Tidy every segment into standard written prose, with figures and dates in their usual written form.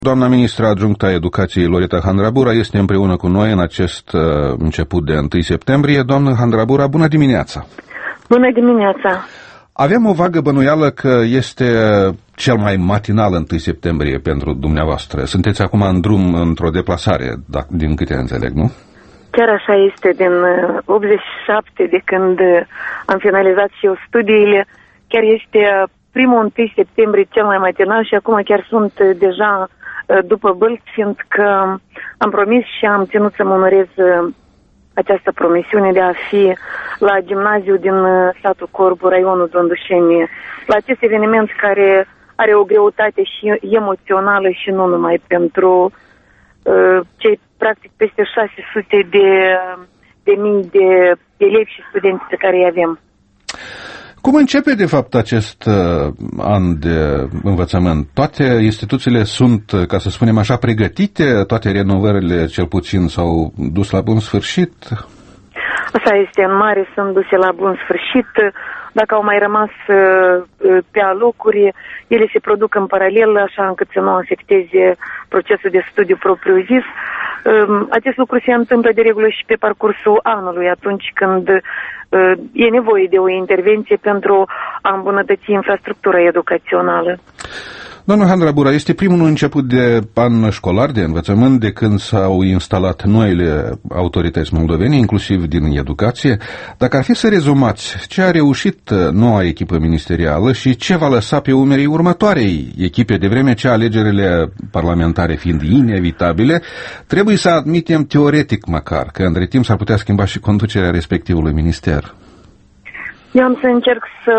Doamna ministra adjunctă a Educației, Loreta Handrabura, este împreună cu noi în acest început de 1 septembrie. Doamnă Handrabura, bună dimineața! Bună dimineața! Aveam o vagă bănuială că este cel mai matinal 1 septembrie pentru dumneavoastră. Sunteți acum în drum într-o deplasare, din câte înțeleg, nu? Chiar așa este, din 87, de când am finalizat și eu studiile. Chiar este primul 1 septembrie cel mai matinal și acum chiar sunt deja după bălți, fiindcă am promis și am ținut să mă onorez această promisiune de a fi la gimnaziu din satul Corbu, raionul Dondușeni, la acest eveniment care are o greutate și emoțională și nu numai pentru cei practic peste 600 de mii de elevi și studenți pe care îi avem. Cum începe, de fapt, acest an de învățământ? Toate instituțiile sunt, ca să spunem așa, pregătite? Toate renovările, cel puțin, s-au dus la bun sfârșit? Așa este, în mare sunt duse la bun sfârșit. Dacă au mai rămas pe alocuri, ele se produc în paralel, așa încât să nu afecteze procesul de studiu propriu-zis. Acest lucru se întâmplă de regulă și pe parcursul anului, atunci când e nevoie de o intervenție pentru a îmbunătăți infrastructura educațională. Doamna Handrabura, este primul început de an școlar de învățământ de când s-au instalat noile autorități moldovene, inclusiv din educație. Dacă ar fi să rezumați ce a reușit noua echipă ministerială și ce va lăsa pe umerii următoarei echipe, de vreme ce alegerile parlamentare fiind inevitabile, trebuie să admitem teoretic măcar că între timp s-ar putea schimba și conducerea respectivului minister. Eu am să încerc să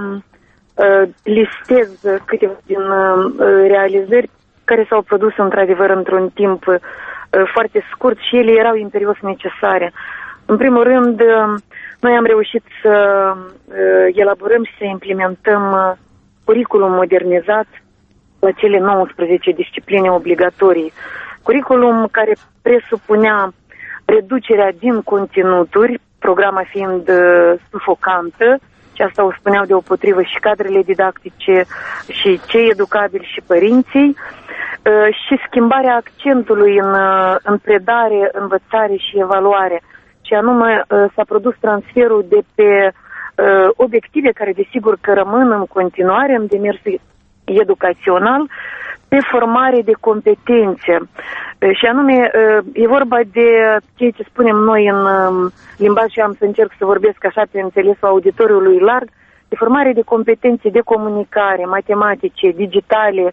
listez câteva din realizări care s-au produs într-adevăr într-un timp foarte scurt și ele erau imperios necesare. În primul rând, noi am reușit să elaborăm și să implementăm curriculum modernizat la cele 19 discipline obligatorii. Curriculum care presupunea reducerea din conținuturi, programa fiind sufocantă, și asta o spuneau deopotrivă și cadrele didactice și cei educabili și părinții, și schimbarea accentului în predare, învățare și evaluare. Și anume s-a produs transferul de pe obiective care desigur că rămân în continuare în demersul educațional, pe formare de competențe. Și anume, e vorba de ceea ce spunem noi în limbaj și am să încerc să vorbesc așa pe înțelesul auditoriului larg, de formare de competențe de comunicare, matematice, digitale,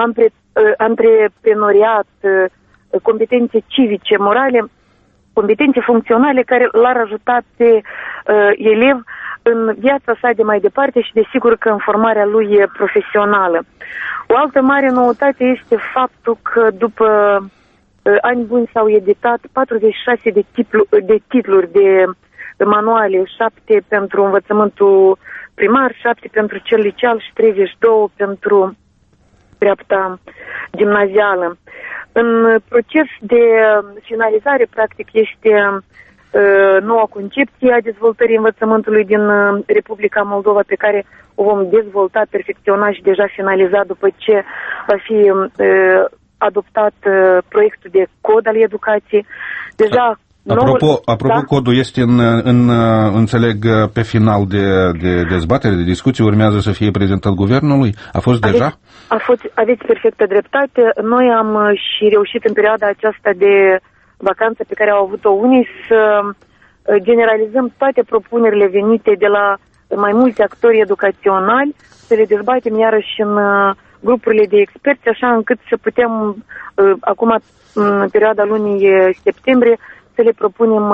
antreprenoriat, competențe civice, morale, competențe funcționale care l-ar ajuta pe elev în viața sa de mai departe și desigur că în formarea lui profesională. O altă mare noutate este faptul că după ani buni s-au editat 46 de titluri de manuale, 7 pentru învățământul primar, 7 pentru cel liceal și 32 pentru dreapta gimnazială. În proces de finalizare, practic, este noua concepție a dezvoltării învățământului din Republica Moldova, pe care o vom dezvolta, perfecționa și deja finaliza după ce va fi adoptat proiectul de cod al educației. Deja Apropo, codul este înțeleg, pe final de dezbatere, de discuție, urmează să fie prezentat guvernului? A fost deja? Aveți perfectă dreptate. Noi am și reușit în perioada aceasta de vacanță pe care au avut-o unii să generalizăm toate propunerile venite de la mai mulți actori educaționali, să le dezbatem iarăși în grupurile de experți, așa încât să putem acum, în perioada lunii septembrie, să le propunem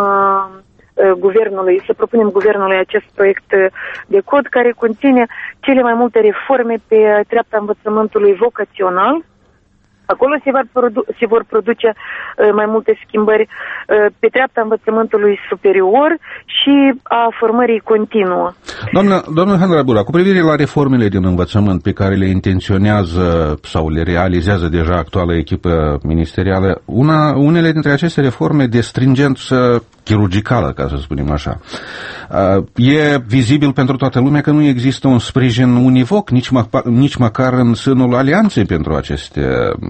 guvernului acest proiect de cod care conține cele mai multe reforme pe treapta învățământului vocațional. Acolo se vor produce mai multe schimbări pe treapta învățământului superior și a formării continuă. Doamnă Handrabura, cu privire la reformele din învățământ pe care le intenționează sau le realizează deja actuala echipă ministerială, unele dintre aceste reforme de stringență chirurgicală, ca să spunem așa, e vizibil pentru toată lumea că nu există un sprijin univoc, nici măcar în sânul alianței pentru aceste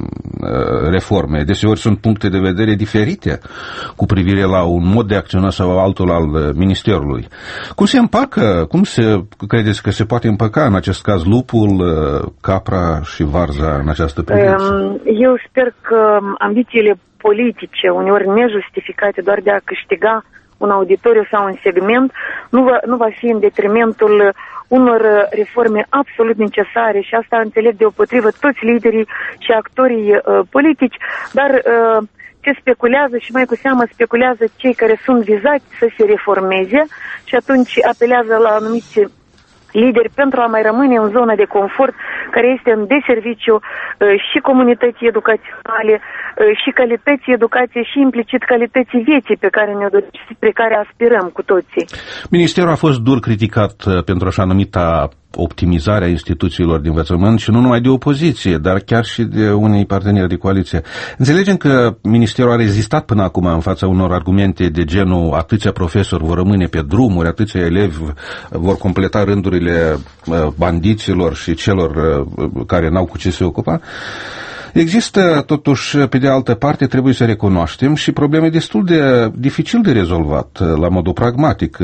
reforme. Deseori sunt puncte de vedere diferite cu privire la un mod de acționa sau altul al Ministerului. Cum se împacă, credeți că se poate împăca în acest caz lupul, capra și varza în această privință? Eu sper că ambițiile politice, uneori nejustificate doar de a câștiga un auditoriu sau un segment, nu va fi în detrimentul unor reforme absolut necesare și asta înțeleg deopotrivă toți liderii și actorii politici, dar ce speculează și mai cu seamă speculează cei care sunt vizați să se reformeze și atunci apelează la anumiți lideri pentru a mai rămâne în zona de confort care este în deserviciu și comunității educaționale și calității educației și implicit calității vieții pe care ne-o dorim și pe care aspirăm cu toții. Ministerul a fost dur criticat pentru așa numita optimizarea instituțiilor de învățământ și nu numai de opoziție, dar chiar și de unei parteneri de coaliție. Înțelegem că Ministerul a rezistat până acum în fața unor argumente de genul atâția profesori vor rămâne pe drumuri, atâția elevi vor completa rândurile bandiților și celor care n-au cu ce se ocupa. Există, totuși, pe de altă parte, trebuie să recunoaștem și probleme destul de dificil de rezolvat la modul pragmatic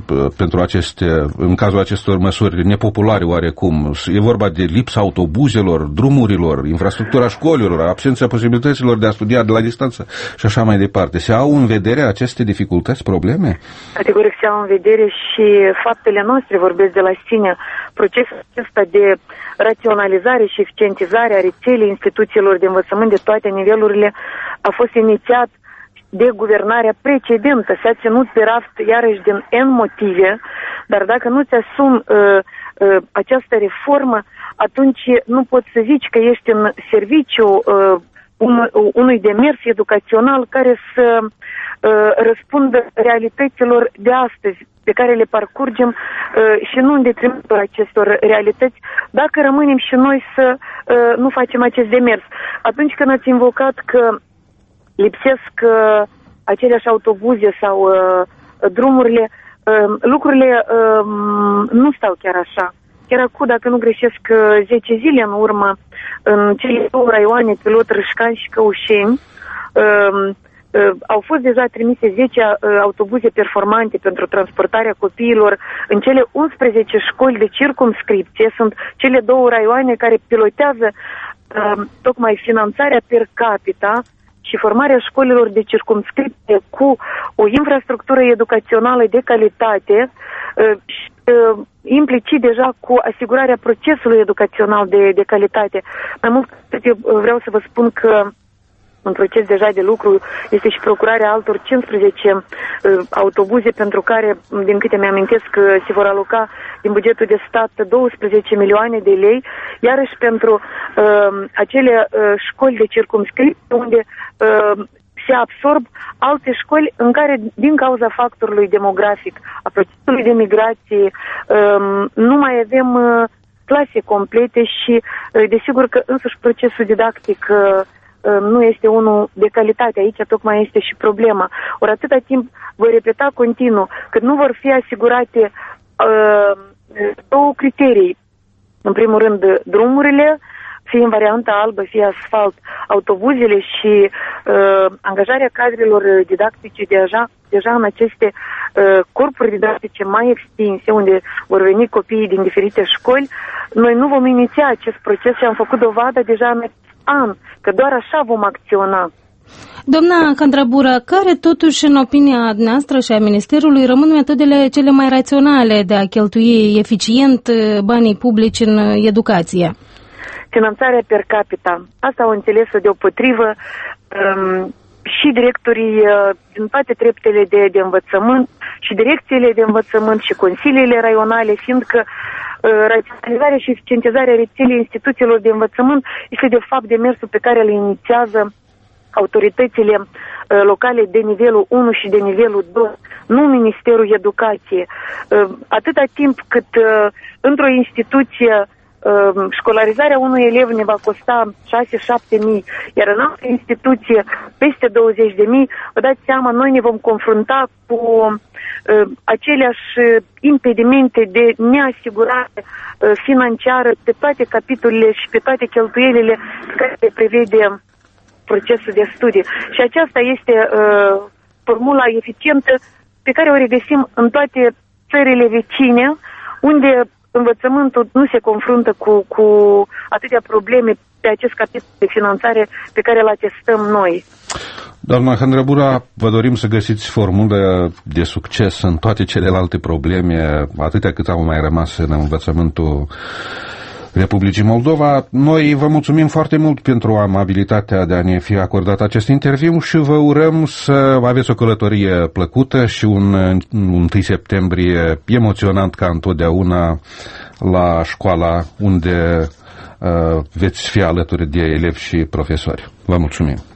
în cazul acestor măsuri nepopulare oarecum. E vorba de lipsa autobuzelor, drumurilor, infrastructura școlilor, absența posibilităților de a studia de la distanță și așa mai departe. Se au în vedere aceste dificultăți, probleme? Categoric se au în vedere și faptele noastre vorbesc de la sine. Procesul acesta de raționalizare și eficientizare a rețelei instituțiilor de învățământ de toate nivelurile a fost inițiat de guvernarea precedentă. S-a ținut pe raft iarăși din N motive, dar dacă nu ți asumi această reformă, atunci nu poți să zici că ești în serviciu unui demers educațional care să răspundă realităților de astăzi pe care le parcurgem și nu în detrimentul acestor realități, dacă rămânem și noi să nu facem acest demers. Atunci când ați invocat că lipsesc aceleași autobuze sau drumurile, lucrurile nu stau chiar așa. Chiar acum, dacă nu greșesc, 10 zile în urmă, în cele două raioane, Pilot, Râșcani și Căușeni, au fost deja trimise 10 autobuze performante pentru transportarea copiilor în cele 11 școli de circumscripție. Sunt cele două raioane care pilotează tocmai finanțarea per capita și formarea școlilor de circumscripție cu o infrastructură educațională de calitate și implicit deja cu asigurarea procesului educațional de calitate. Mai mult, vreau să vă spun că în proces deja de lucru este și procurarea altor 15 autobuze pentru care, din câte mi-amintesc, se vor aloca din bugetul de stat 12 milioane de lei, iarăși pentru acele școli de circumscripție unde se absorb alte școli în care, din cauza factorului demografic, a procesului de migrație, nu mai avem clase complete și, desigur că însuși procesul didactic nu este unul de calitate. Aici tocmai este și problema. Ori atâta timp voi repeta continuu că nu vor fi asigurate două criterii. În primul rând, drumurile, fie în varianta albă, fie asfalt, autobuzele și angajarea cadrelor didactice deja în aceste corpuri didactice mai extinse, unde vor veni copiii din diferite școli. Noi nu vom iniția acest proces și am făcut dovadă deja în an, că doar așa vom acționa. Doamna Candrabură, care totuși, în opinia noastră și a Ministerului, rămân metodele cele mai raționale de a cheltui eficient banii publici în educație? Finanțarea per capita. Asta au înțeles-o deopotrivă și directorii din toate treptele de învățământ și direcțiile de învățământ și consiliile raionale, fiindcă raționalizarea și eficientizarea rețelei instituțiilor de învățământ este de fapt demersul pe care le inițiază autoritățile locale de nivelul 1 și de nivelul 2, nu Ministerul Educației. Atâta timp cât într-o instituție școlarizarea unui elev ne va costa 6-7 mii, iar în altă instituție peste 20 de mii, vă dați seama, noi ne vom confrunta cu aceleași impedimente de neasigurare financiară pe toate capitolele și pe toate cheltuielile care se prevede procesul de studii. Și aceasta este formula eficientă pe care o regăsim în toate țările vecine, unde învățământul nu se confruntă cu atâtea probleme pe acest capitol de finanțare pe care îl atestăm noi. Doamna Handrăbura, vă dorim să găsiți formule de succes în toate celelalte probleme, atâtea cât au mai rămas în învățământul Republicii Moldova. Noi vă mulțumim foarte mult pentru amabilitatea de a ne fi acordat acest interviu și vă urăm să aveți o călătorie plăcută și un 1 septembrie emoționant ca întotdeauna la școala unde veți fi alături de elevi și profesori. Vă mulțumim!